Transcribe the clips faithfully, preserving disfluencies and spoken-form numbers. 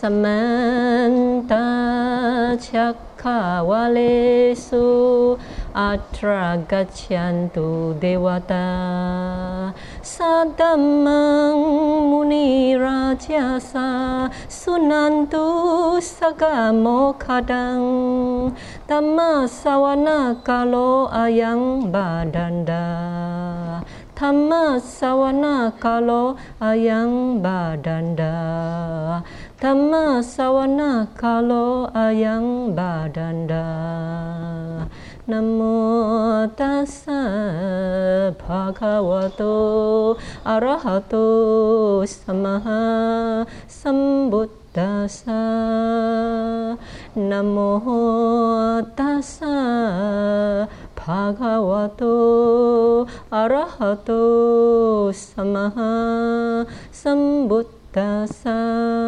samanta cakkhavalesu atra gacchantu devata sadhammang muni rajasa sunantu sagamokhadang dhamma sawana kalo ayang badanda Dhamma sawana kalo ayang badanda Dhamma sawana kalo ayang badanda Namo tassa bhagavato arahato samma sambuddhassa Namo tassa bhagavato arahato samma sambuddhassa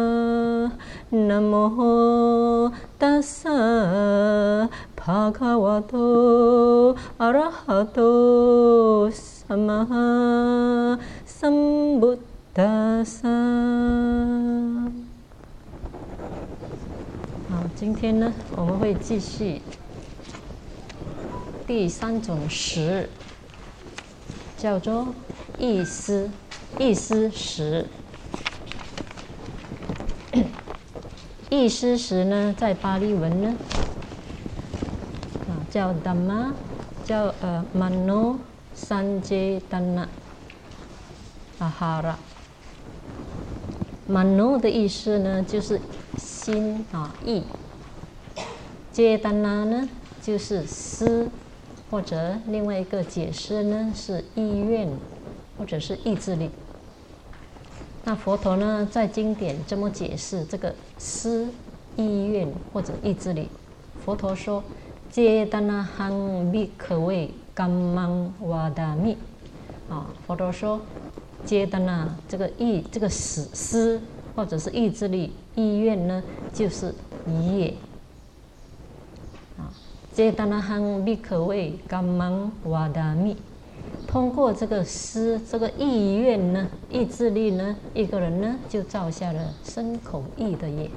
Namo tassa bhagavato arahato samma sambuddhassa。好，今天呢，我们会继续第三种识，叫做意思，意思识。意思识呢，在巴利文呢，啊，叫 Dhamma， 叫呃 Mano Sancetana Ahara。Mano 的意思呢，就是心啊意。Cetana 呢，就是思，或者另外一个解释呢，是意愿，或者是意志力。那佛陀呢，在经典这么解释这个思、意愿或者意志力。佛陀说 ：“Cetanahang bhikkhave kammang vadami。”啊，佛陀说 ，Cetana 这个意，这个思思或者是意志力、意愿呢，就是业。啊 ，Cetanahang bhikkhave kammang vadami。通过这个思，这个意愿呢，意志力呢，一个人呢就造下了身口意的业。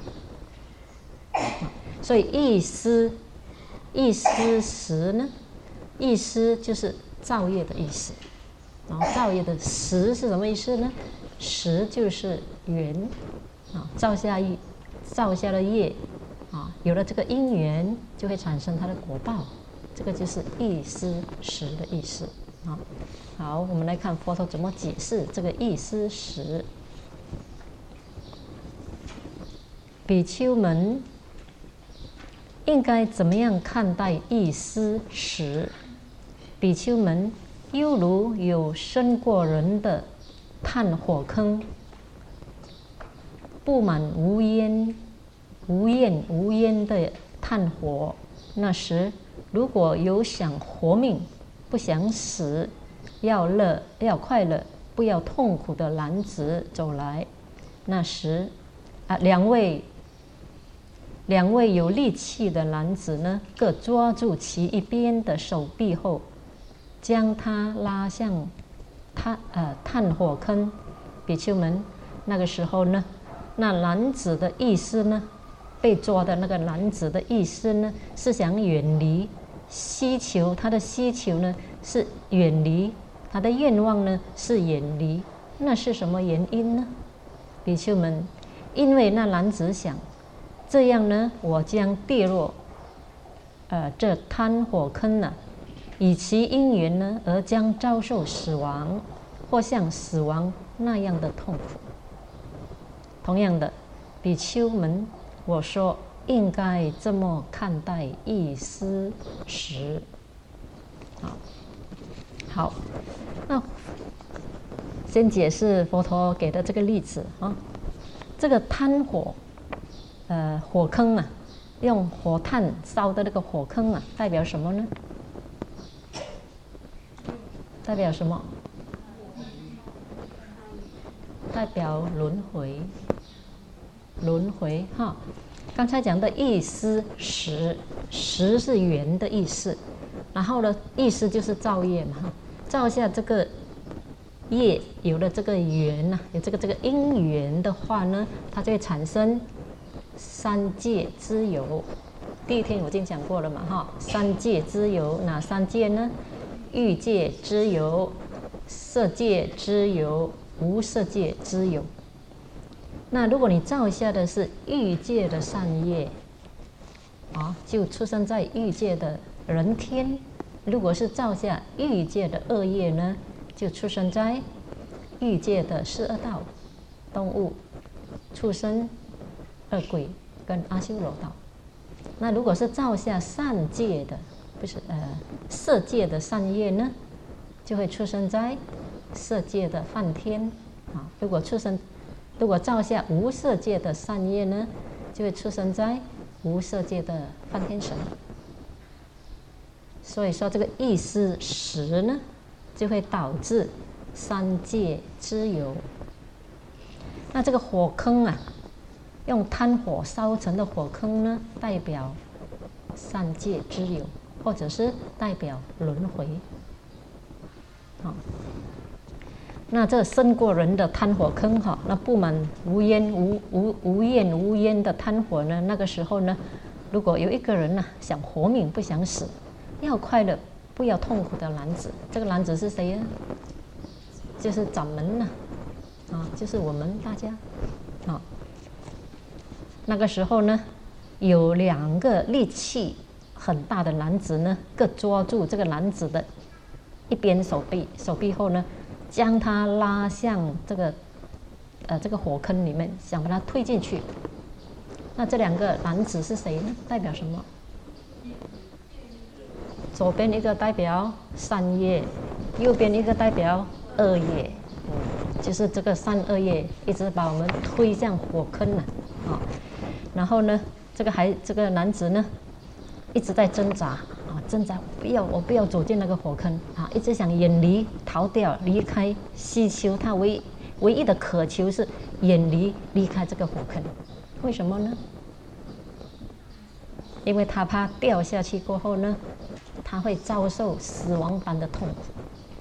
所以意思，意思识呢，意思就是造业的意思。然后造业的识是什么意思呢？识就是缘啊，造下业，造下了业啊，有了这个因缘，就会产生它的果报。这个就是意思识的意思。好，好，我们来看佛陀怎么解释这个意思识。比丘们应该怎么样看待意思识？比丘们犹如有生过人的炭火坑，布满无烟、无焰、无烟的炭火。那时，如果有想活命、不想死，要乐要快乐，不要痛苦的男子走来，那时啊，两位两位有力气的男子呢，各抓住其一边的手臂后，将他拉向炭呃炭火坑。比丘们，那个时候呢，那男子的意思呢，被抓的那个男子的意思呢，是想远离。希求他的希求呢是远离，他的愿望呢是远离。那是什么原因呢？比丘们，因为那男子想，这样呢，我将跌落，呃，这炭火坑呢，以其因缘呢而将遭受死亡，或像死亡那样的痛苦。同样的，比丘们，我说。应该这么看待意思识。好，好，那先解释佛陀给的这个例子啊。这个炭火，呃，火坑啊，用火炭烧的那个火坑啊，代表什么呢？代表什么？代表轮回，轮回哈。刚才讲的意思识，识是缘的意思，然后呢，意思就是造业嘛，造下这个业，有了这个缘呐、啊，有这个这个因缘的话呢，它就会产生三界之有。第一天我已经讲过了嘛，哈，三界之有哪三界呢？欲界之有、色界之有、无色界之有。那如果你造下的是欲界的善业，啊，就出生在欲界的人天；如果是造下欲界的恶业呢，就出生在欲界的十二道动物、畜生、恶鬼跟阿修罗道。那如果是造下善界的，不是呃色界的善业呢，就会出生在色界的梵天啊。如果出生，如果造下无色界的善业呢，就会出生在无色界的梵天神。所以说这个意思十呢，就会导致三界之有。那这个火坑啊，用炭火烧成的火坑呢，代表三界之有，或者是代表轮回。好，那这生过人的炭火坑哈，那布满无烟无无无焰无烟的炭火呢，那个时候呢，如果有一个人呢、啊、想活命不想死，要快乐不要痛苦的男子，这个男子是谁呀？就是掌门呐、啊，啊，就是我们大家，啊。那个时候呢，有两个力气很大的男子呢，各抓住这个男子的一边手臂，手臂后呢，将他拉向这个呃这个火坑里面，想把他推进去。那这两个男子是谁呢？代表什么？左边一个代表善业，右边一个代表恶业。嗯，就是这个善恶业一直把我们推向火坑了啊。然后呢，这个还这个男子呢，一直在挣扎啊，挣扎，不要，我不要走进那个火坑啊，一直想远离、逃掉、离开，希求他唯唯一的渴求是远离、离开这个火坑。为什么呢？因为他怕掉下去过后呢，他会遭受死亡般的痛苦。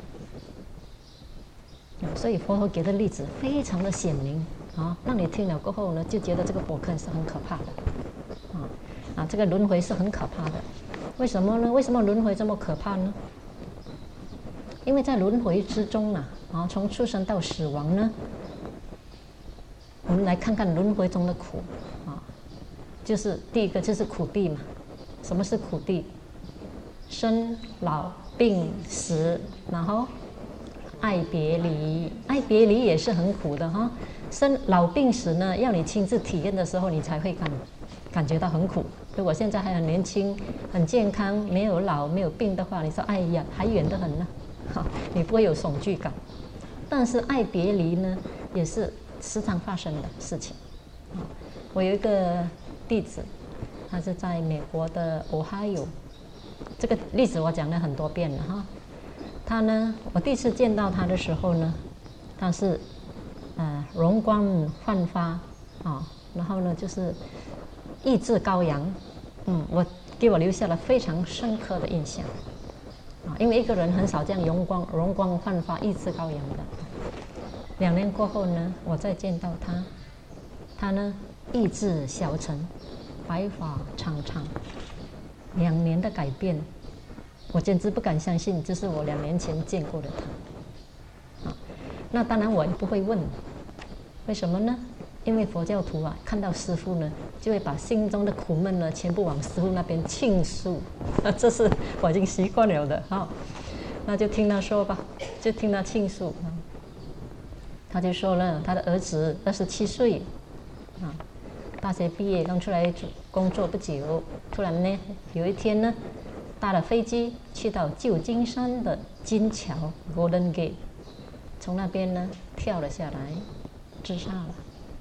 所以佛陀给的例子非常的显明啊，让你听了过后呢，就觉得这个火坑是很可怕的，啊啊，这个轮回是很可怕的。为什么呢？为什么轮回这么可怕呢？因为在轮回之中啊，啊，从出生到死亡呢，我们来看看轮回中的苦啊，就是第一个就是苦地嘛。什么是苦地？生老病死，然后爱别离，爱别离也是很苦的哈。生老病死呢，要你亲自体验的时候，你才会感感觉到很苦。如果现在还很年轻、很健康，没有老、没有病的话，你说哎呀，还远得很呢，哈，你不会有恐惧感。但是爱别离呢，也是时常发生的事情。我有一个弟子，他是在美国的 Ohio， 这个例子我讲了很多遍了哈。他呢，我第一次见到他的时候呢，他是呃容光焕发啊，然后呢就是意志高扬，嗯，我给我留下了非常深刻的印象啊，因为一个人很少这样容光容光焕发、意志高扬的。两年过后呢，我再见到他，他呢意志消沉，白发苍苍，两年的改变。我简直不敢相信，这是我两年前见过的他。啊，那当然我也不会问，为什么呢？因为佛教徒啊，看到师父呢，就会把心中的苦闷呢，全部往师父那边倾诉。啊，这是我已经习惯了的哈、啊。那就听他说吧，就听他倾诉。啊，他就说了，他的儿子二十七岁，啊，大学毕业刚出来工作不久，突然呢，有一天呢，搭了飞机去到旧金山的金桥 Golden Gate， 从那边呢跳了下来，自杀了。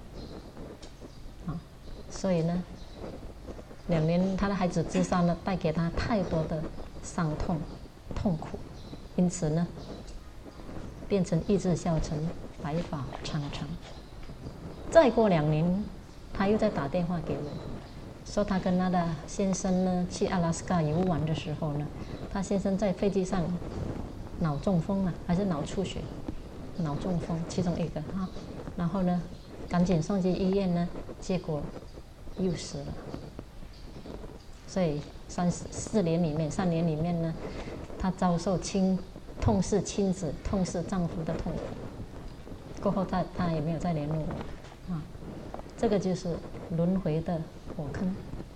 啊，所以呢，两年他的孩子自杀呢，带给他太多的伤痛、痛苦，因此呢，变成意志消沉、白发苍苍。再过两年，他又在打电话给我。说他跟他的先生呢去阿拉斯加游玩的时候呢，他先生在飞机上脑中风啊，还是脑出血，脑中风其中一个哈，然后呢赶紧送去医院呢，结果又死了。所以三四年里面，三年里面呢，她遭受亲痛失亲子、痛失丈夫的痛苦。过后她她也没有再联络我啊。这个就是轮回的火坑，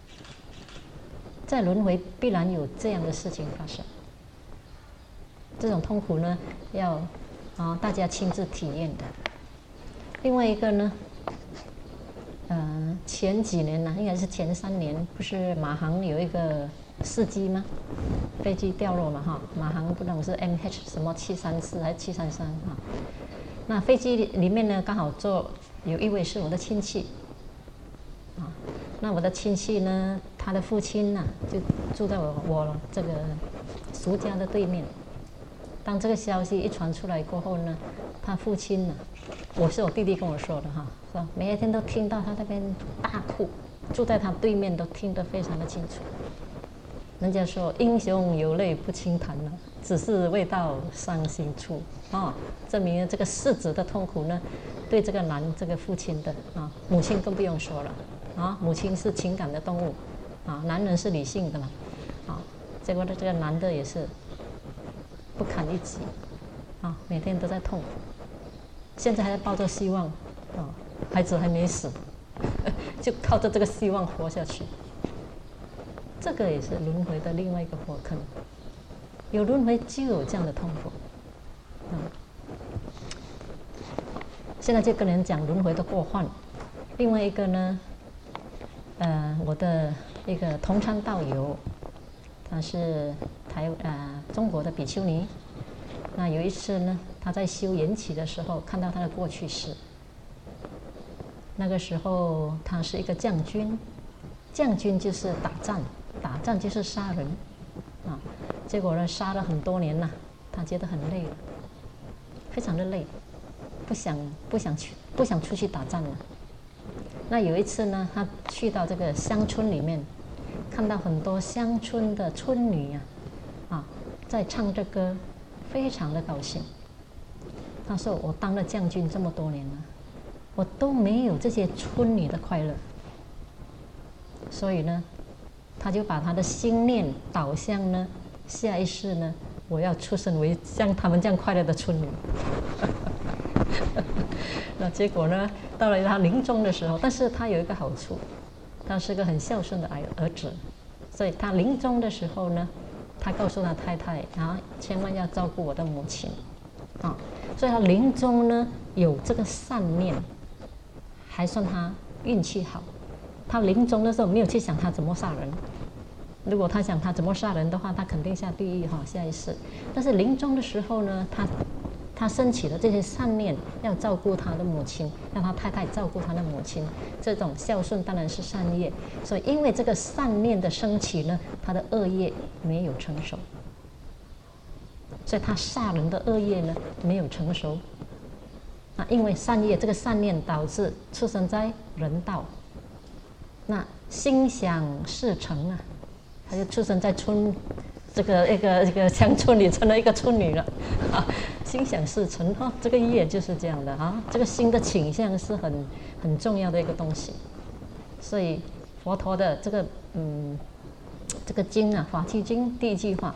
在轮回必然有这样的事情发生。这种痛苦呢，要啊大家亲自体验的。另外一个呢，呃，前几年呢，应该是前三年，不是马航有一个事机吗？飞机掉落嘛，哈，马航不懂是 M H 什么七三四还是七三三哈。那飞机里面呢，刚好坐有一位是我的亲戚，啊，那我的亲戚呢，他的父亲呢，就住在我我这个叔家的对面。当这个消息一传出来过后呢，他父亲呢，我是我弟弟跟我说的哈，说每一天都听到他那边大哭，住在他对面都听得非常的清楚。人家说英雄有泪不轻弹了，只是未到伤心处啊，证明这个世子的痛苦呢，对这个男这个父亲的啊，母亲更不用说了啊，母亲是情感的动物啊，男人是理性的嘛啊，结果呢这个男的也是不堪一击啊，每天都在痛苦，现在还在抱着希望啊，孩子还没死，就靠着这个希望活下去。这个也是轮回的另外一个火坑，有轮回就有这样的痛苦。嗯，现在就跟人讲轮回的过患。另外一个呢，呃，我的一个同参道友，他是台呃中国的比丘尼。那有一次呢，他在修缘起的时候，看到他的过去世。那个时候他是一个将军，将军就是打仗。打仗就是杀人，啊，结果呢杀了很多年了，他觉得很累了，非常的累，不想不想去不想出去打仗了。那有一次呢，他去到这个乡村里面，看到很多乡村的村女呀、啊，啊，在唱着歌，非常的高兴。他说：“我当了将军这么多年了，我都没有这些村女的快乐。”所以呢，他就把他的心念导向呢，下一世呢，我要出生为像他们这样快乐的村女。那结果呢，到了他临终的时候，但是他有一个好处，他是个很孝顺的儿儿子，所以他临终的时候呢，他告诉他太太啊，千万要照顾我的母亲，啊，所以他临终呢有这个善念，还算他运气好。他临终的时候没有去想他怎么杀人，如果他想他怎么杀人的话，他肯定下地狱哈，下一世。但是临终的时候呢，他他升起了这些善念，要照顾他的母亲，让他太太照顾他的母亲，这种孝顺当然是善业。所以因为这个善念的升起呢，他的恶业没有成熟，所以他杀人的恶业呢没有成熟。那因为善业这个善念导致出生在人道。那心想事成啊，他就出生在村这个一个一个乡村里，成了一个村女了啊。心想事成哈、哦，这个业就是这样的啊。这个心的倾向是很很重要的一个东西。所以佛陀的这个嗯这个经啊，《法华经》第一句话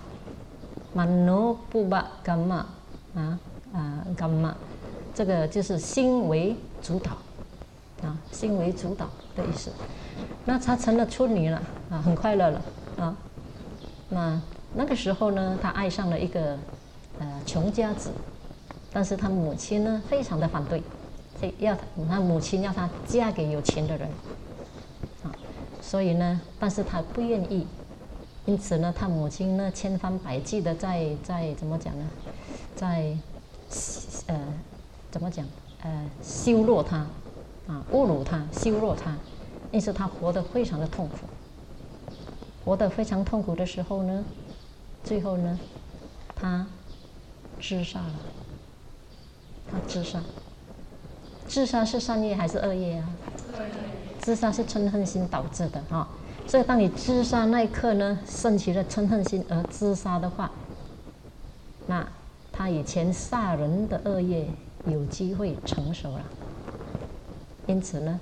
，mano buddha gamma 啊啊 gamma， 这个就是心为主导啊，心为主导的意思。那她成了处女了啊，很快乐了啊。那那个时候呢，她爱上了一个呃穷家子，但是她母亲呢非常的反对，所以要她母亲要她嫁给有钱的人啊。所以呢，但是她不愿意，因此呢，她母亲呢千方百计的在在怎么讲呢，在呃怎么讲呃羞辱她啊，侮辱她，羞辱她。因此他活得非常的痛苦，活得非常痛苦的时候呢，最后呢，他自杀了。他自杀，自杀是善业还是恶业啊？自杀是嗔恨心导致的啊，所以当你自杀那一刻呢，升起了嗔恨心而自杀的话，那他以前杀人的恶业有机会成熟了。因此呢，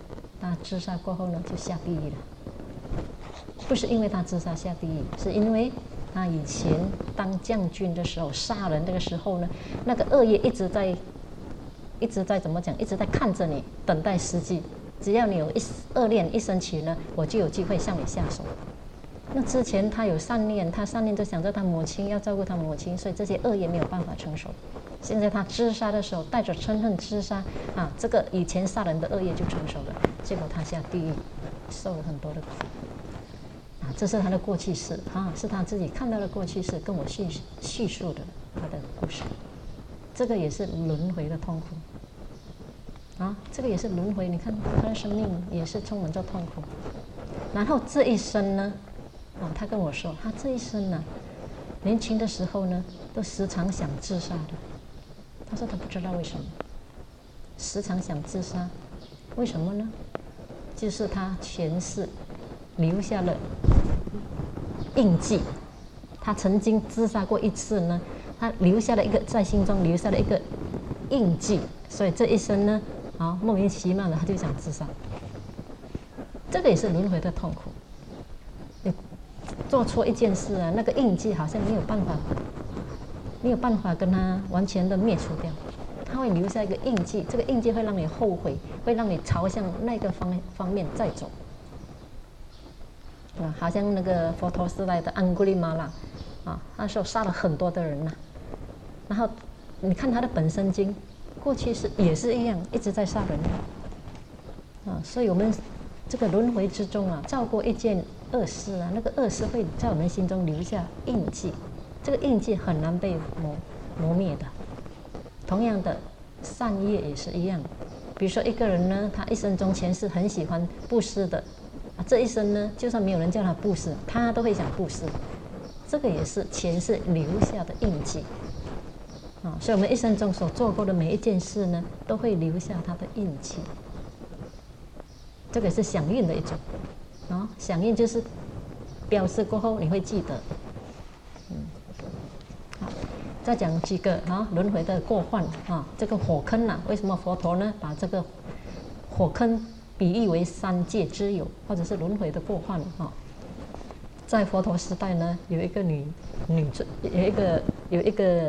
他自杀过后呢，就下地狱了。不是因为他自杀下地狱，是因为他以前当将军的时候杀人的时候呢，那个恶业一直在，一直在怎么讲，一直在看着你，等待时机。只要你有一恶念一升起呢，我就有机会向你下手。那之前他有善念，他善念就想着他母亲要照顾他母亲，所以这些恶业没有办法成熟。现在他自杀的时候，带着嗔恨自杀啊，这个以前杀人的恶业就成熟了，结果他下地狱，受了很多的苦。啊，这是他的过去式啊，是他自己看到的过去式，跟我叙叙述的他的故事。这个也是轮回的痛苦啊，这个也是轮回。你看他的生命也是充满着痛苦。然后这一生呢，啊，他跟我说，他这一生呢，年轻的时候呢，都时常想自杀的。他说他不知道为什么，时常想自杀，为什么呢？就是他前世留下了印记，他曾经自杀过一次呢，他留下了一个在心中留下了一个印记，所以这一生呢，啊，莫名其妙的他就想自杀。这个也是轮回的痛苦。你做错一件事啊，那个印记好像没有办法，没有办法跟他完全的灭除掉，他会留下一个印记，这个印记会让你后悔，会让你朝向那个方方面再走。啊，好像那个佛陀时代的安古利玛拉，啊，那时候杀了很多的人呐、啊。然后你看他的本生经，过去是也是一样，一直在杀人的。啊，所以我们这个轮回之中啊，造过一件恶事啊，那个恶事会在我们心中留下印记，这个印记很难被磨磨灭的。同样的，善业也是一样。比如说一个人呢，他一生中前世很喜欢布施的。啊，这一生呢，就算没有人叫他布施，他都会想布施。这个也是前世留下的印记啊，所以我们一生中所做过的每一件事呢，都会留下他的印记。这个是响应的一种啊，响应就是表示过后你会记得。嗯，好，再讲几个啊轮回的过患啊，这个火坑啊，为什么佛陀呢把这个火坑比喻为三界之有，或者是轮回的过患啊？在佛陀时代呢，有一个女女有一个有一个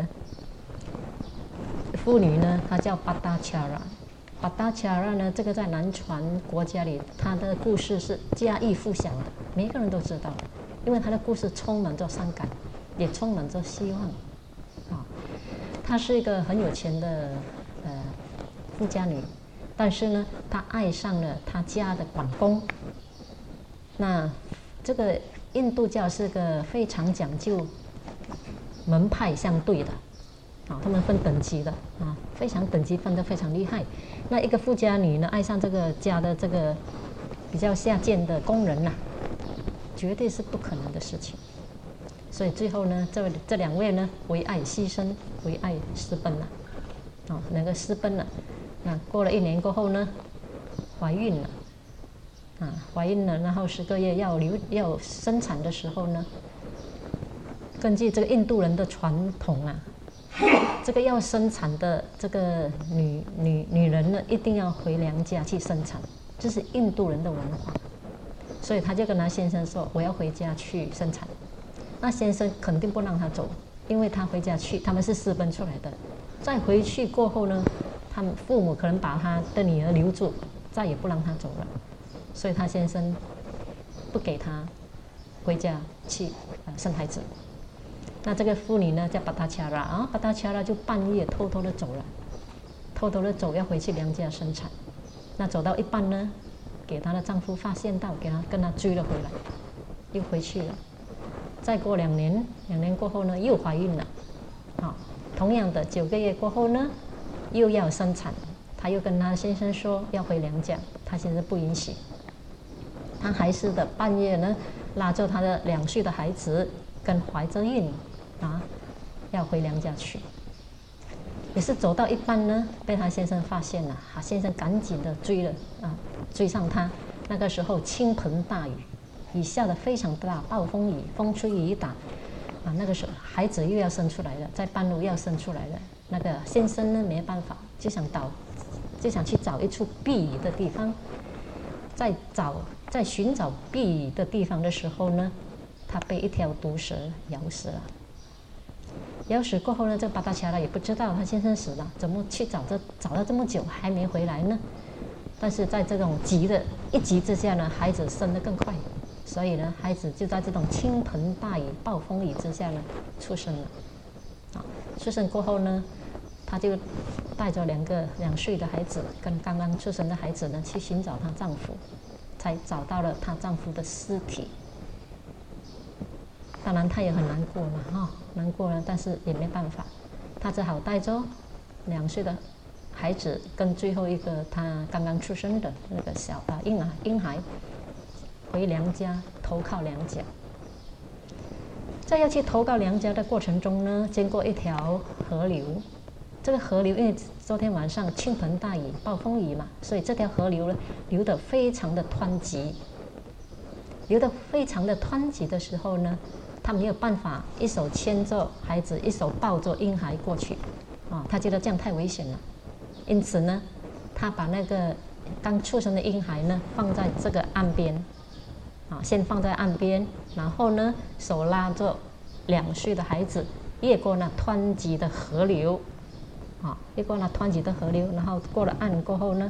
妇女呢，她叫巴达恰拉。巴达恰拉呢，这个在南传国家里，她的故事是家喻户晓的，每一个人都知道，因为她的故事充满着伤感，也充满着希望。啊，她是一个很有钱的呃富家女。但是呢，她爱上了她家的管工。那这个印度教是个非常讲究门派相对的，啊，他们分等级的啊，非常等级分得非常厉害。那一个富家女呢，爱上这个家的这个比较下贱的工人呐、啊，绝对是不可能的事情。所以最后呢，这这两位呢，为爱牺牲，为爱私奔了，啊，两个私奔了。那过了一年过后呢，怀孕了，啊，怀孕了，然后十个月要流要生产的时候呢，根据这个印度人的传统啊，这个要生产的这个女女女人呢，一定要回娘家去生产，这是印度人的文化。所以他就跟他先生说：“我要回家去生产。”那先生肯定不让他走，因为他回家去，他们是私奔出来的。再回去过后呢，他们父母可能把他的女儿留住，再也不让他走了。所以他先生不给他回家去呃生孩子。那这个妇女呢叫巴达恰拉啊，巴达恰拉就半夜偷偷的走了，偷偷的走要回去娘家生产。那走到一半呢，给她的丈夫发现到，给她跟她追了回来，又回去了。再过两年，两年过后呢，又怀孕了。好，同样的九个月过后呢，又要生产，她又跟她先生说要回娘家，她先生不允许。她还是的，半夜呢，拉着她的两岁的孩子，跟怀着孕啊，要回娘家去。也是走到一半呢，被她先生发现了，她先生赶紧的追了啊，追上她。那个时候倾盆大雨，雨下的非常大，暴风雨，风吹雨打啊。那个时候孩子又要生出来了，在半路要生出来了。那个先生呢没办法，就想找，就想去找一处避雨的地方。 在找在寻找避的地方的时候呢，他被一条毒蛇咬死了。咬死过后呢，这个巴达恰拉也不知道他先生死了，怎么去找这找了这么久还没回来呢？但是在这种急的一急之下呢，孩子生得更快，所以呢，孩子就在这种倾盆大雨、暴风雨之下呢出生了。啊，出生过后呢，他就带着两个两岁的孩子跟刚刚出生的孩子呢去寻找她丈夫，才找到了她丈夫的尸体。当然，她也很难过了哈、哦，难过了，但是也没办法，她只好带着两岁的孩子跟最后一个她刚刚出生的那个小啊婴儿婴孩回娘家投靠娘家。在要去投靠娘家的过程中呢，经过一条河流。这个河流因为昨天晚上倾盆大雨、暴风雨嘛，所以这条河流呢流得非常的湍急。流得非常的湍急的时候呢，他没有办法一手牵着孩子，一手抱着婴孩过去，啊，他觉得这样太危险了。因此呢，他把那个刚出生的婴孩呢放在这个岸边，啊，先放在岸边，然后呢手拉着两岁的孩子越过那湍急的河流。啊，越过那湍急的河流，然后过了岸过后呢，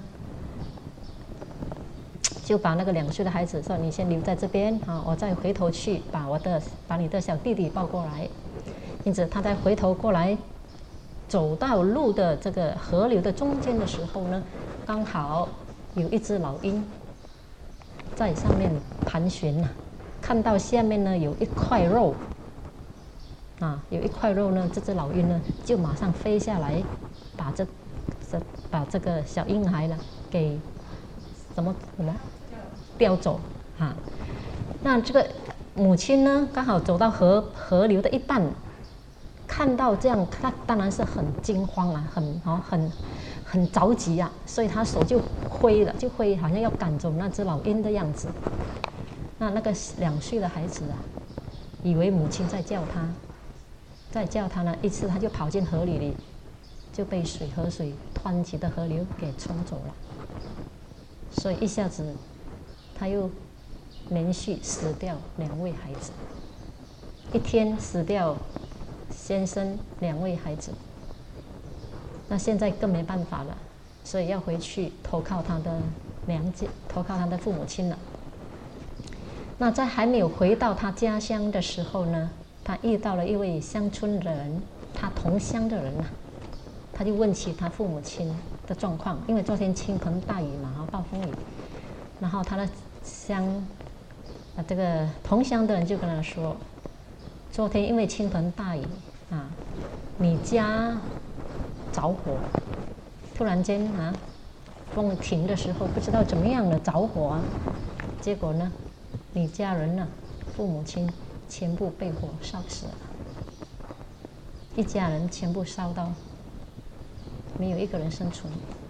就把那个两岁的孩子说：“你先留在这边啊，我再回头去把我的把你的小弟弟抱过来。”因此，他在回头过来，走到路的这个河流的中间的时候呢，刚好有一只老鹰在上面盘旋呐、啊，看到下面呢有一块肉。啊，有一块肉呢，这只老鹰呢就马上飞下来，把这这把这个小婴孩呢给什么什么叼走啊。那这个母亲呢刚好走到河河流的一半，看到这样，她当然是很惊慌啊，很啊很很着急啊，所以她手就挥了，就挥，好像要赶走那只老鹰的样子。那那个两岁的孩子啊，以为母亲在叫他。再叫他呢，一次他就跑进河里里，就被水河水湍急的河流给冲走了。所以一下子，他又连续死掉两位孩子，一天死掉先生两位孩子。那现在更没办法了，所以要回去投靠他的娘家，投靠他的父母亲了。那在还没有回到他家乡的时候呢，他遇到了一位乡村的人，他同乡的人呐、啊，他就问起他父母亲的状况，因为昨天倾盆大雨嘛，暴风雨，然后他的乡啊，这个同乡的人就跟他说，昨天因为倾盆大雨啊，你家着火，突然间啊，风停的时候不知道怎么样的着火啊，结果呢，你家人呢，父母亲。全部被火烧死了，一家人全部烧到没有一个人生存。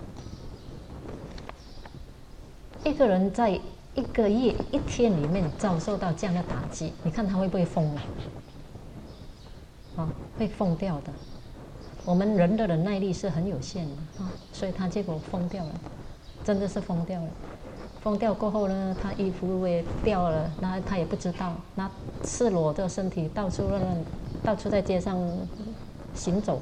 一个人在一个月一天里面遭受到这样的打击，你看他会不会疯了？啊，会疯掉的。我们人的忍耐力是很有限的啊，所以他结果疯掉了，真的是疯掉了。疯掉过后呢，他衣服也掉了，那他也不知道，那赤裸的身体到处乱乱，到处在街上行走，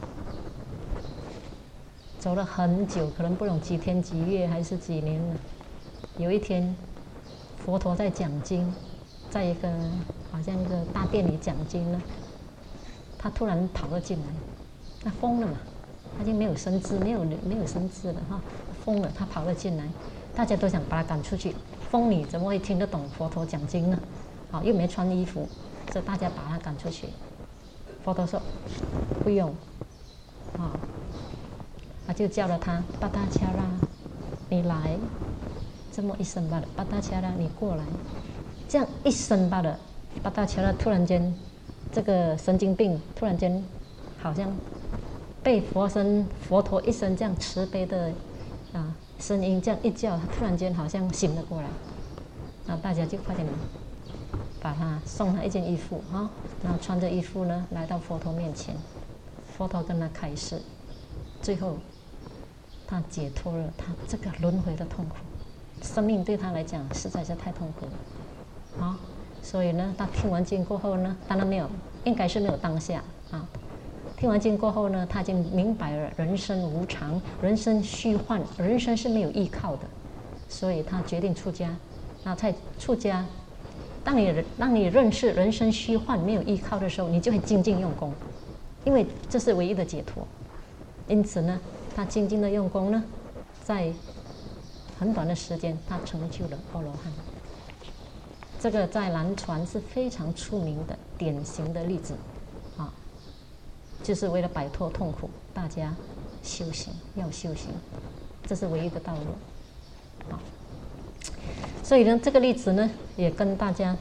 走了很久，可能不懂几天几月还是几年了。有一天，佛陀在讲经，在一个好像一个大殿里讲经呢，他突然跑了进来，那疯了嘛，他就没有神智，没有没有神智了哈，疯了，他跑了进来。大家都想把他赶出去，疯女怎么会听得懂佛陀讲经呢？啊，又没穿衣服，所以大家把他赶出去。佛陀说不用，啊，他就叫了他巴达恰拉，你来，这么一声罢了，巴达恰拉你过来，这样一声罢了，巴达恰拉突然间，这个神经病突然间好像被佛身佛陀一声这样慈悲的啊。声音这样一叫，他突然间好像醒了过来，然后大家就快点把他送他一件衣服哈，然后穿着衣服呢来到佛陀面前，佛陀跟他开示，最后他解脱了他这个轮回的痛苦， 生命对他来讲实在是太痛苦了啊。所以呢，他听完经过后呢，当然没有，应该是没有当下啊。听完经过后呢，他已经明白了人生无常，人生虚幻，人生是没有依靠的，所以他决定出家。那在出家，当你当你认识人生虚幻没有依靠的时候，你就会精进用功，因为这是唯一的解脱。因此呢，他精进的用功呢，在很短的时间，他成就了阿罗汉。这个在南传是非常出名的典型的例子啊，就是为了摆脱痛苦，大家修行要修行，这是唯一的道路啊。所以呢，这个例子呢，也跟大家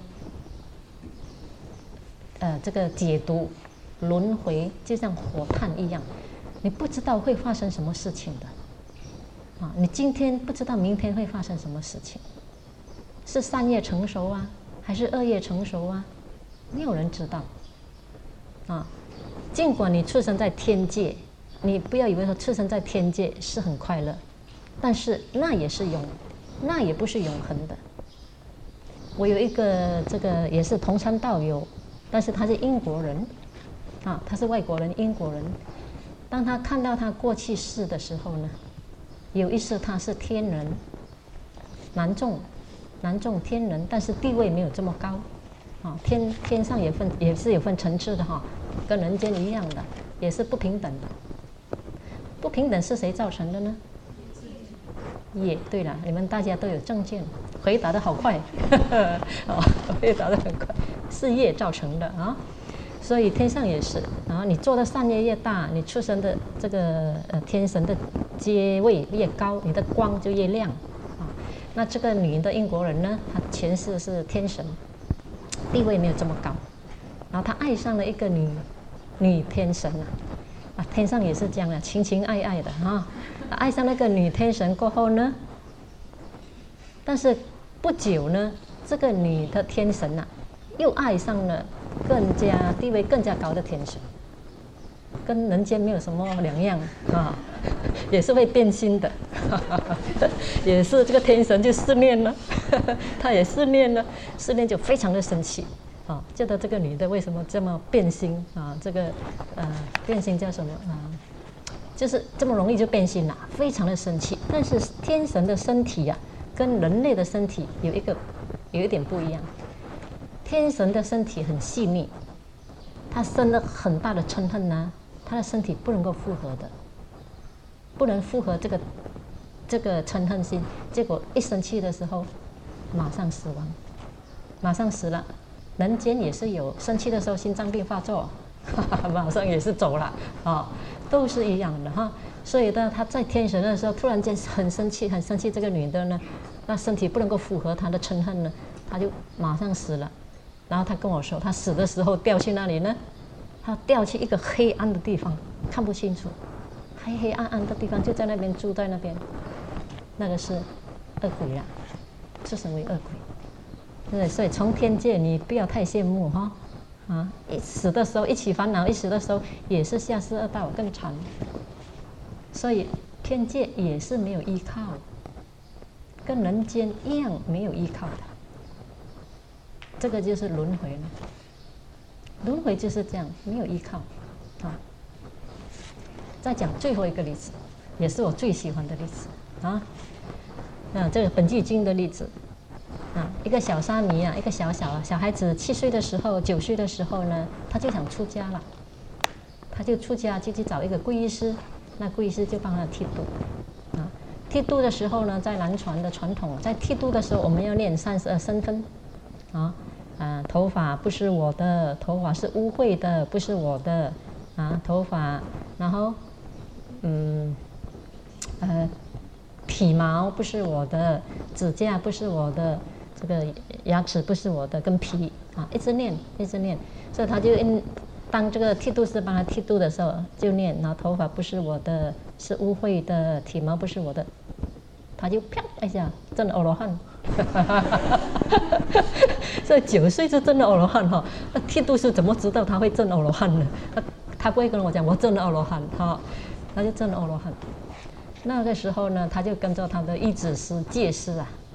呃这个解读轮回，就像火炭一样，你不知道会发生什么事情的啊，你今天不知道明天会发生什么事情。是善业成熟啊，还是恶业成熟啊？没有人知道啊。尽管你出生在天界，你不要以为说出生在天界是很快乐，但是那也是永，那也不是永恒的。我有一个这个也是同参道友，但是他是英国人啊，他是外国人，英国人。当他看到他过去世的时候呢，有一世他是天人，男众。男众天人，但是地位没有这么高，啊，天天上也分也是有分层次的哈，跟人间一样的，也是不平等的。不平等是谁造成的呢？业。对了，你们大家都有正见，回答的好快，哦，回答的很快，是业造成的啊。所以天上也是啊，你做的善业越大，你出生的这个呃天神的阶位越高，你的光就越亮。那这个女的英国人呢，她前世是天神，地位没有这么高，然后她爱上了一个女女天神啊，啊，天上也是这样的，情情爱爱的啊。爱上那个女天神过后呢，但是不久呢，这个女的天神啊，又爱上了更加地位更加高的天神，跟人间没有什么两样啊。也是会变心的，也是这个天神就试炼了，他也试炼了，试炼就非常的生气啊，觉得这个女的为什么这么变心啊？这个呃变心叫什么啊？就是这么容易就变心了，非常的生气。但是天神的身体呀、啊，跟人类的身体有一个有一点不一样，天神的身体很细腻，他生了很大的嗔恨呢，他的身体不能够复合的。不能符合这个这个嗔恨心，结果一生气的时候，马上死亡，马上死了。人间也是有生气的时候心脏病发作，哈哈，马上也是走了啊、哦，都是一样的哈。所以呢，他在天神的时候突然间很生气，很生气，这个女的呢，那身体不能够符合他的嗔恨呢，他就马上死了。然后他跟我说，他死的时候掉去哪里呢？他掉去一个黑暗的地方，看不清楚。黑黑暗暗的地方，就在那边住在那边，那个是恶鬼啦，出生为恶鬼。对，所以从天界你不要太羡慕哈，啊，一死的时候一起烦恼，一死的时候也是下世恶道更惨。所以天界也是没有依靠，跟人间一样没有依靠的。这个就是轮回了，轮回就是这样，没有依靠，啊。再讲最后一个例子，也是我最喜欢的例子啊。那这个本纪经的例子啊，一个小沙弥啊，一个小小小孩子，七岁的时候、九岁的时候呢，他就想出家了，他就出家，就去找一个皈依师，那皈依师就帮他剃度啊。剃度的时候呢，在南传的传统，在剃度的时候，我们要念三十二身分啊啊，头发不是我的，头发是污秽的，不是我的啊，头发，然后。嗯，呃，体毛不是我的，指甲不是我的，这个牙齿不是我的，跟皮啊，一直念，一直念，所以他就因当这个剃度师帮他剃度的时候，就念，然后头发不是我的，是污秽的，体毛不是我的，他就啪一下，真的阿罗汉，所以九岁就真的阿罗汉哈，那剃度师怎么知道他会证阿罗汉呢？他他不会跟我讲我证了阿罗汉哈。他就证了阿罗汉。那个时候呢，他就跟着他的义子师、戒师啊，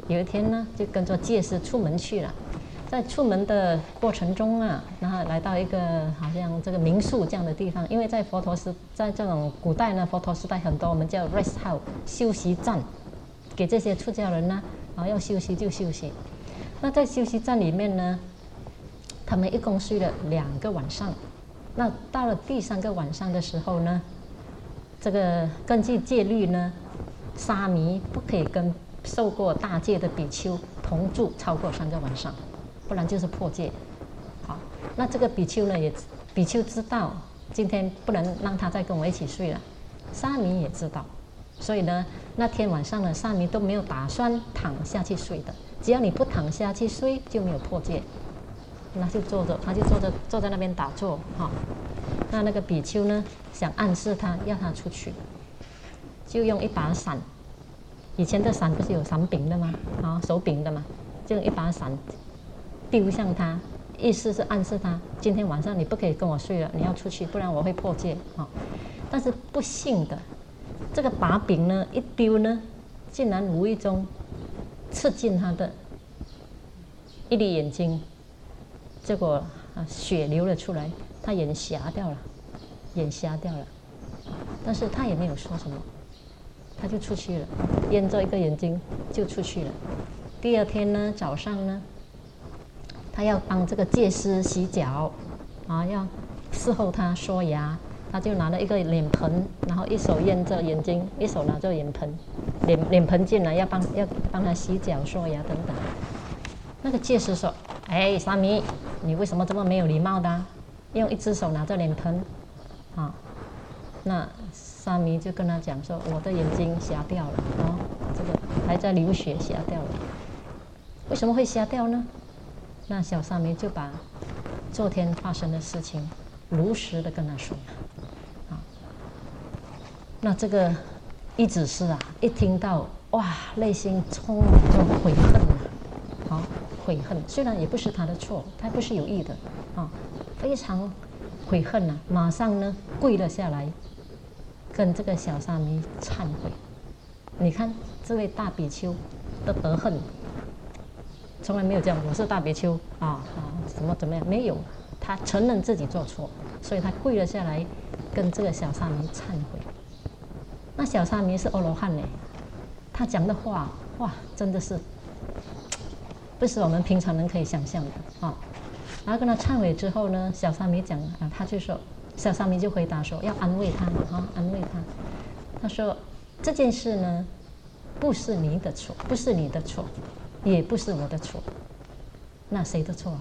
有一天呢，就跟着戒师出门去了。在出门的过程中啊，然后来到一个好像这个民宿这样的地方，因为在佛陀时，在这种古代呢，佛陀时代很多我们叫 rest house 休息站，给这些出家人呢，啊要休息就休息。那在休息站里面呢，他们一共睡了两个晚上。那到了第三个晚上的时候呢，这个根据戒律呢，沙弥不可以跟受过大戒的比丘同住超过三个晚上。不然就是破戒。好，那这个比丘呢，也比丘知道今天不能让他再跟我一起睡了，沙弥也知道，所以呢，那天晚上呢，沙弥都没有打算躺下去睡的。只要你不躺下去睡，就没有破戒。那就坐着，他就坐着坐在那边打坐哈。那那个比丘呢，想暗示他，要他出去，就用一把伞。以前的伞不是有伞柄的吗？啊，手柄的嘛，就用一把伞。丢向他，意思是暗示他，今天晚上你不可以跟我睡了，你要出去，不然我会破戒啊。但是不幸的，这个把柄呢一丢呢，竟然无意中刺进他的一粒眼睛，结果啊血流了出来，他眼瞎掉了，眼瞎掉了。但是他也没有说什么，他就出去了，淹着一个眼睛就出去了。第二天呢，早上呢。他要帮这个戒师洗脚，啊，要伺候他刷牙，他就拿了一个脸盆，然后一手掩着眼睛，一手拿着脸盆，脸脸盆进来要帮要帮他洗脚、刷牙等等。那个戒师说：“哎，沙弥，你为什么这么没有礼貌的、啊？用一只手拿着脸盆，啊？”那沙弥就跟他讲说：“我的眼睛瞎掉了，啊，这个还在流血，瞎掉了。为什么会瞎掉呢？”那小沙弥就把昨天发生的事情如实的跟他说，啊，那这个一子师啊，一听到哇，内心充满这种悔恨啊，好悔恨，虽然也不是他的错，他不是有意的啊，非常悔恨啊，马上呢跪了下来，跟这个小沙弥忏悔。你看这位大比丘的德行。从来没有这样，我是大比丘啊啊，怎么怎么样？没有，他承认自己做错，所以他跪了下来，跟这个小沙弥忏悔。那小沙弥是阿罗汉呢，他讲的话哇，真的是不是我们平常人可以想象的啊。然后跟他忏悔之后呢，小沙弥讲啊，他就说，小沙弥就回答说要安慰他啊，安慰他。他说这件事呢，不是你的错，不是你的错。也不是我的错，那谁的错啊？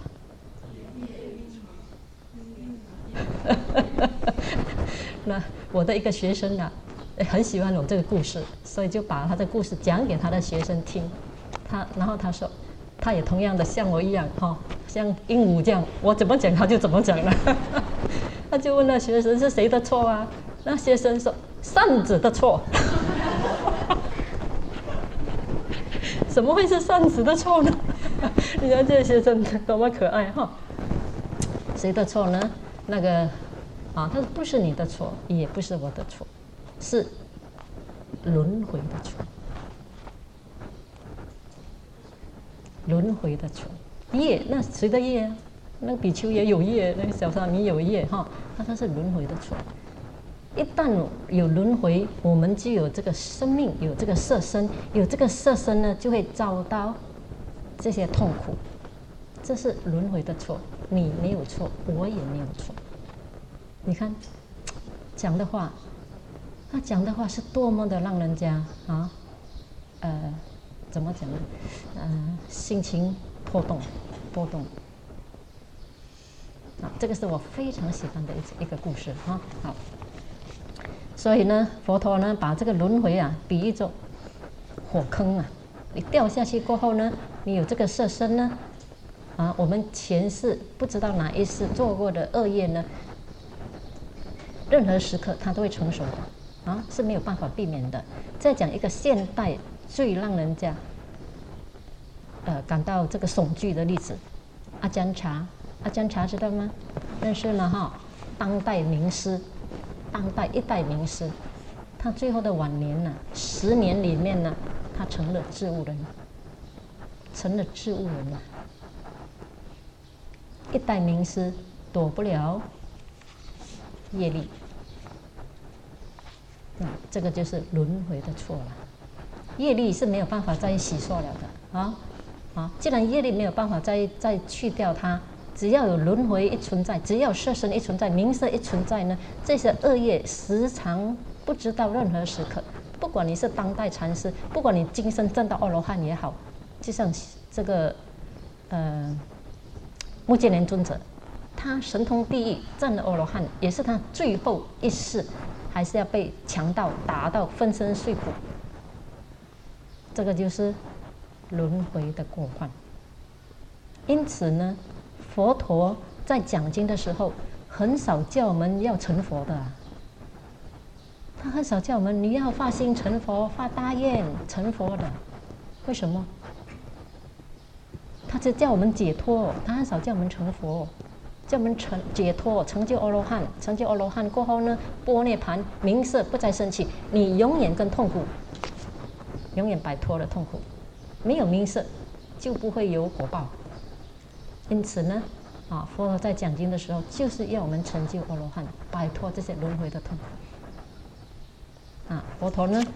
那我的一个学生啊，很喜欢我这个故事，所以就把他的故事讲给他的学生听。他然后他说，他也同样的像我一样哈、哦，像鹦鹉这样，我怎么讲他就怎么讲了。他就问那学生是谁的错啊？那学生说扇子的错。怎么会是扇子的错呢？你看这些真的多么可爱哈！谁的错呢？那个啊，他说不是你的错，也不是我的错，是轮回的错。轮回的错，业那谁的业啊？那个比丘也有业，那个小沙弥有业哈。他说是轮回的错。一旦有轮回，我们就有这个生命，有这个色身，有这个色身呢，就会遭到这些痛苦。这是轮回的错，你没有错，我也没有错。你看讲的话，他讲的话是多么的让人家啊，呃，怎么讲呢？呃，心情波动，波动。啊，这个是我非常喜欢的一一个故事啊。好。所以呢，佛陀呢把这个轮回啊比喻作火坑啊，你掉下去过后呢，你有这个色身呢，啊，我们前世不知道哪一世做过的恶业呢，任何时刻它都会成熟的，啊，是没有办法避免的。再讲一个现代最让人家呃感到这个恐惧的例子，阿姜查，阿姜查知道吗？认识了哈，当代名师。当代一代名师，他最后的晚年呢、啊，十年里面呢，他成了植物人， 成了植物人了。一代名师躲不了业力，那这个就是轮回的错了。业力是没有办法再洗刷了的啊啊！既然业力没有办法再再去掉它，只要有轮回一存在，只要色身一存在，名色一存在呢，这些恶业时常不知道任何时刻。不管你是当代禅师，不管你今生证到阿罗汉也好，就像这个呃目犍连尊者，他神通第一，证了阿罗汉，也是他最后一世还是要被强盗打到粉身碎骨。这个就是轮回的过患。因此呢，佛陀在讲经的时候，很少叫我们要成佛的、啊。他很少叫我们你要发心成佛、发大愿成佛的。为什么？他只叫我们解脱，他很少叫我们成佛，叫我们成解脱，成就阿罗汉。成就阿罗汉过后呢，般涅盘，名色不再升起，你永远跟痛苦。永远摆脱了痛苦，没有名色，就不会有果报。因此呢，啊，佛陀在讲经的时候，就是要我们成就阿罗汉，摆脱这些轮回的痛苦。啊，佛陀呢，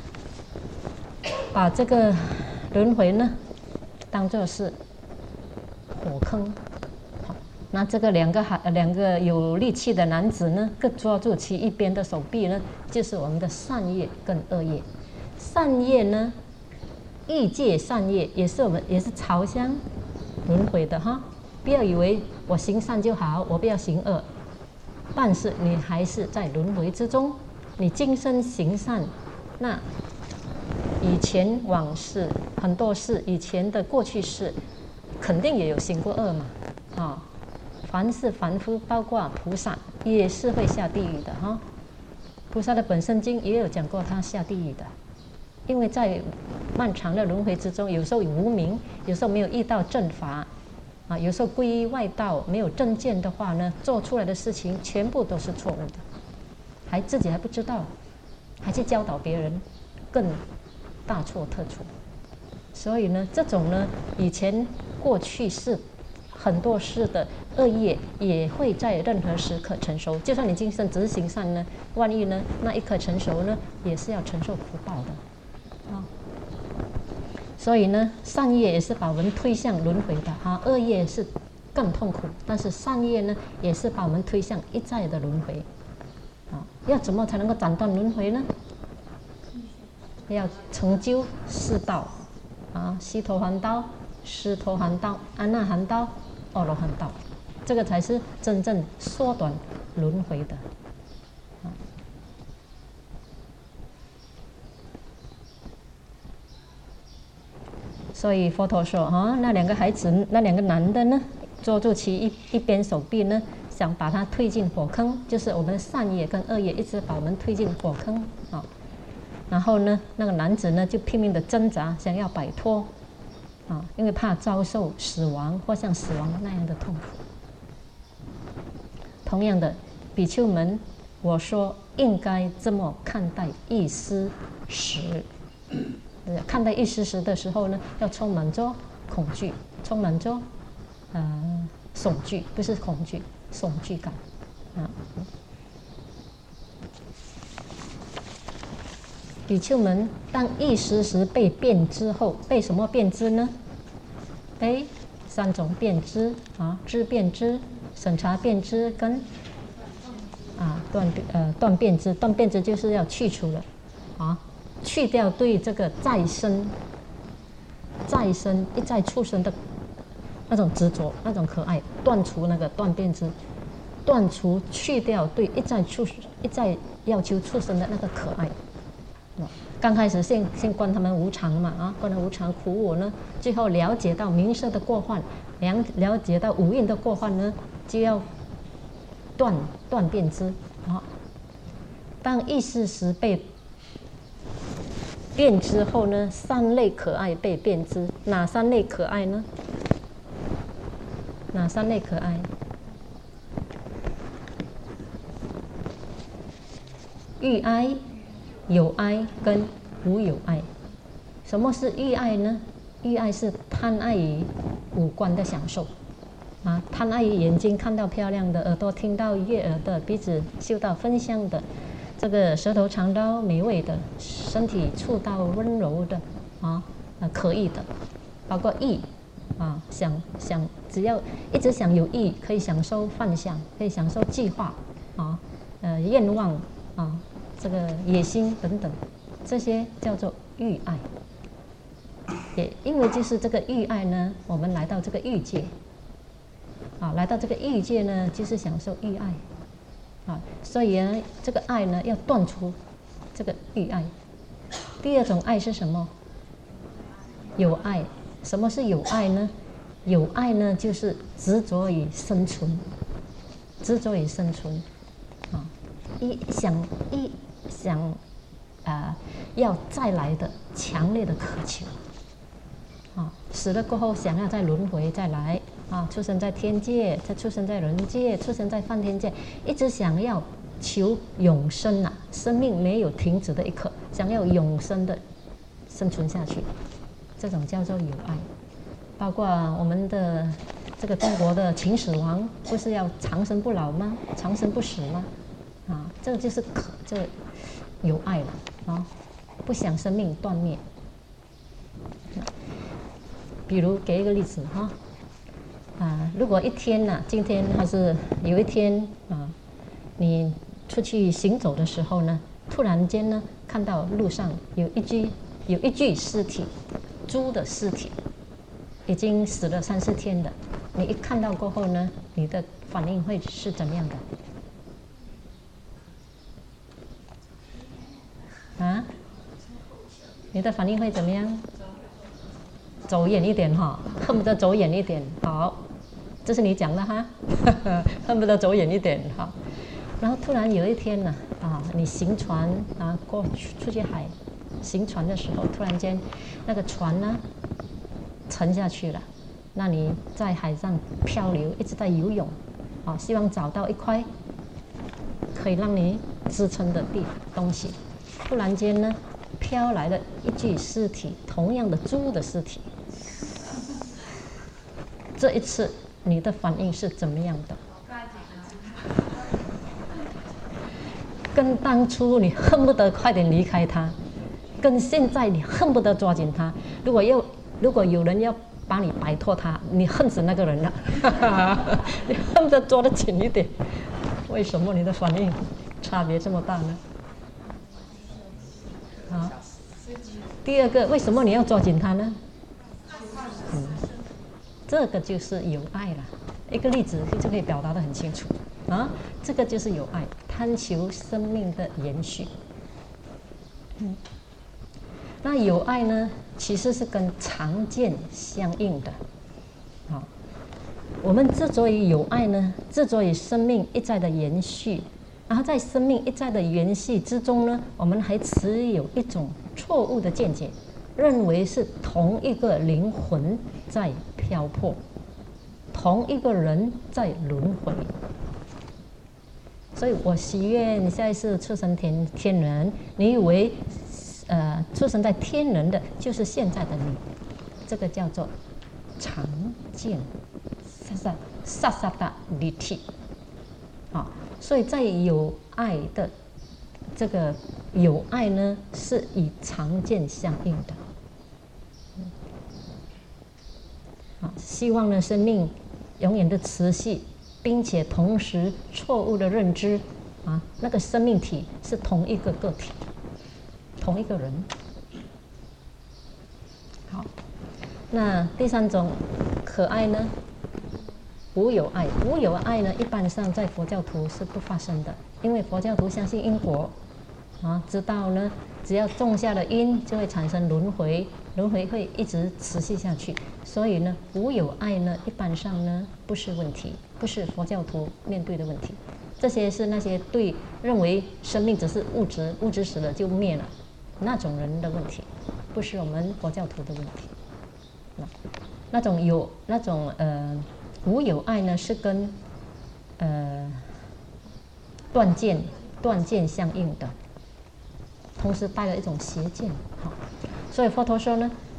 把这个轮回呢，当作是火坑。好，那这个两个还两个有力气的男子呢，各抓住其一边的手臂呢，就是我们的善业跟恶业。善业呢，欲界善业也是我们也是朝向轮回的哈。不要以为我行善就好，我不要行恶，但是你还是在轮回之中。你今生行善，那以前往事很多事，以前的过去世，肯定也有行过恶嘛啊。凡是凡夫，包括菩萨，也是会下地狱的哈。菩萨的本生经也有讲过他下地狱的。因为在漫长的轮回之中，有时候无明，有时候没有遇到正法，啊，有时候皈依外道，没有正见的话呢，做出来的事情全部都是错误的，还自己还不知道，还去教导别人，更大错特错。所以呢，这种呢，以前过去是很多事的恶业，也会在任何时刻成熟。就算你今生只是行善呢，万一呢那一刻成熟呢，也是要承受苦报的。啊，所以呢，善业也是把我们推向轮回的啊，恶业是更痛苦，但是善业呢，也是把我们推向一再的轮回。啊，要怎么才能够斩断轮回呢？要成就四道啊，悉陀含道、斯陀含道、阿那含道、阿罗汉道，这个才是真正缩短轮回的。所以佛陀说啊，那两个孩子，那两个男的呢，捉住其一一边手臂呢，想把他推进火坑，就是我们善业跟恶业一直把我们推进火坑啊。然后呢，那个男子呢就拼命的挣扎，想要摆脱啊，因为怕遭受死亡或像死亡那样的痛苦。同样的，比丘们，我说应该这么看待一丝时。看待一时时的时候呢，要充满着恐惧，充满着呃恐惧，不是恐惧，恐惧感啊。比丘们，当一时时被变之后，被什么变之呢？被三种变之啊，知变之、审查变之跟啊断呃断变之。断变之就是要去除了啊。去掉对这个再生、再生一再出生的那种执着、那种可爱，断除那个断变之，断除去掉对一再出一再要求出生的那个可爱。刚开始先先观他们无常嘛啊，观他无常苦我呢，最后了解到名色的过患，了了解到五蕴的过患呢，就要断断变之啊。当意识时被变之后呢，三类可爱被变之，哪三类可爱呢？哪三类可爱？欲爱、有爱跟无有爱。什么是欲爱呢？ 欲爱是贪爱于五官的享受，啊，贪爱于眼睛看到漂亮的，耳朵听到悦耳的，鼻子嗅到芬香的，这个舌头尝到美味的，身体触到温柔的，啊，呃，可以的，包括意，啊，想想只要一直想有意，可以享受幻想，可以享受计划，啊，呃，愿望，啊，这个野心等等，这些叫做欲爱。也因为就是这个欲爱呢，我们来到这个欲界，啊，来到这个欲界呢，就是享受欲爱，啊，所以呢，这个爱呢要断除这个欲爱。第二种爱是什么？有爱。什么是有爱呢？有爱呢，就是执着于生存，执着于生存，啊，一想一想，啊、呃，要再来的强烈的渴求，啊，死了过后想要再轮回再来，啊，出生在天界，再出生在人界，出生在梵天界，一直想要求永生啊，生命没有停止的一刻，想要永生的生存下去，这种叫做有爱。包括我们的这个中国的秦始皇，不是要长生不老吗？长生不死吗？啊，这个就是可，这个有爱了啊，不想生命断灭。比如给一个例子哈，啊，如果一天呢、啊，今天还是有一天啊，你出去行走的时候呢，突然间呢，看到路上有一具有一具尸体，猪的尸体。已经死了三四天的，你一看到过后呢，你的反应会是怎么样的？啊？你的反应会怎么样？走远一点哈，恨不得走远一点。好，这是你讲的哈，恨不得走远一点哈。然后突然有一天呢，啊，你行船啊，过出去海行船的时候，突然间那个船呢？沉下去了，那你在海上漂流，一直在游泳，啊，希望找到一块可以让你支撑的地东西。突然间呢，飘来了一具尸体，同样的猪的尸体。这一次你的反应是怎么样的？跟当初你恨不得快点离开它，跟现在你恨不得抓紧它。如果要如果有人要把你摆脱他，你恨死那个人了，你恨不得抓得紧一点。为什么你的反应差别这么大呢？啊，第二个，为什么你要抓紧他呢？嗯，这个就是有爱了。一个例子就可以表达得很清楚啊，这个就是有爱，贪求生命的延续。嗯。那有爱呢，其实是跟常见相应的。好，我们之所以有爱呢，之所以生命一再的延续，然后在生命一再的延续之中呢，我们还持有一种错误的见解，认为是同一个灵魂在漂泊，同一个人在轮回。所以我许愿下一次出生天天人，你以为？呃，出生在天人的就是现在的你，这个叫做常见，萨萨萨萨达离体，啊，所以在有爱的这个有爱呢，是以常见相应的，啊，希望呢生命永远的持续，并且同时错误的认知，啊，那个生命体是同一个个体。同一个人。好，那第三种可爱呢？无有爱。无有爱呢，一般上在佛教徒是不发生的，因为佛教徒相信因果，啊，知道呢，只要种下了因，就会产生轮回，轮回会一直持续下去。所以呢，无有爱呢，一般上呢不是问题，不是佛教徒面对的问题。这些是那些对认为生命只是物质，物质死了就灭了。那种人的问题，不是我们佛教徒的问题。那, 那种有那种呃无有爱呢，是跟呃断见断见相应的，同时带了一种邪见。好，所以佛陀说呢，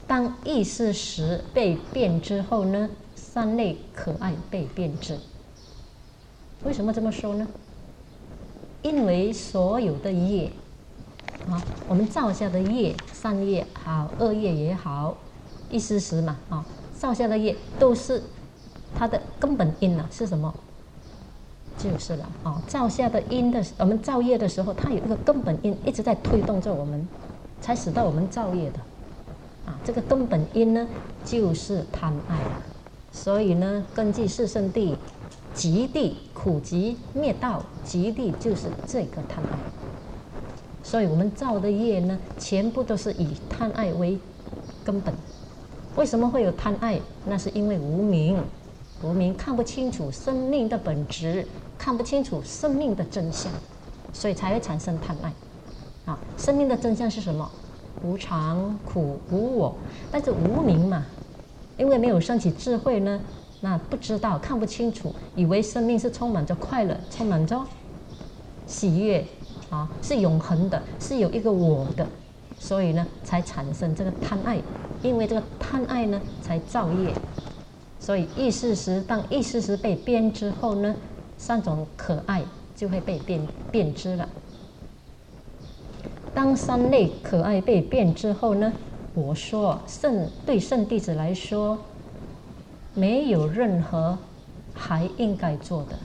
当意识识被变之后呢，三类可爱被变之。为什么这么说呢？因为所有的业啊，我们造下的业，善业好，恶业也好，意识识嘛啊，造下的业都是它的根本因啊，是什么？就是了啊，造下的因的，我们造业的时候，它有一个根本因一直在推动着我们，才使到我们造业的啊。这个根本因呢，就是贪爱了。所以呢，根据四圣谛，极地苦集灭道，极地就是这个贪爱。所以我们造的业呢，全部都是以贪爱为根本。为什么会有贪爱？那是因为无明，无明看不清楚生命的本质，看不清楚生命的真相，所以才会产生贪爱。啊，生命的真相是什么？无常、苦、无我。但是无明嘛，因为没有升起智慧呢，那不知道，看不清楚，以为生命是充满着快乐，充满着喜悦，啊，是永恒的，是有一个我的，所以呢，才产生这个贪爱。因为这个贪爱呢，才造业。所以意识识，当意识识被变之后呢，三种可爱就会被变变之了。当三类可爱被变之后呢，我说圣对圣弟子来说，没有任何还应该做的。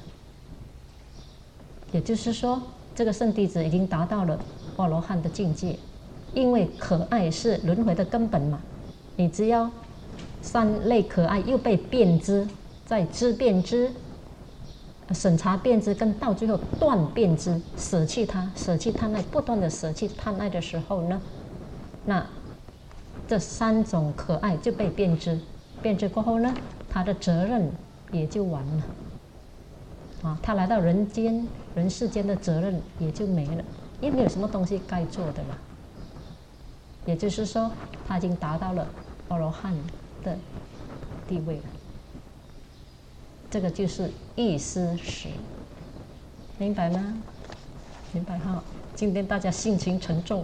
也就是说，这个圣弟子已经达到了阿罗汉的境界，因为可爱是轮回的根本嘛。你只要三类可爱又被变之，再知变之，审查变之，跟到最后断变之，舍弃它，舍弃贪爱，不断的舍弃贪爱的时候呢，那这三种可爱就被变之，变之过后呢，他的责任也就完了。啊，他来到人间人世间的责任也就没了，因为没有什么东西该做的了。也就是说，他已经达到了阿罗汉的地位了。这个就是意识识，明白吗？明白哈。今天大家心情沉重，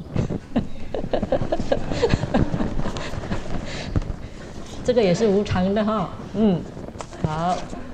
这个也是无常的哈。嗯，好。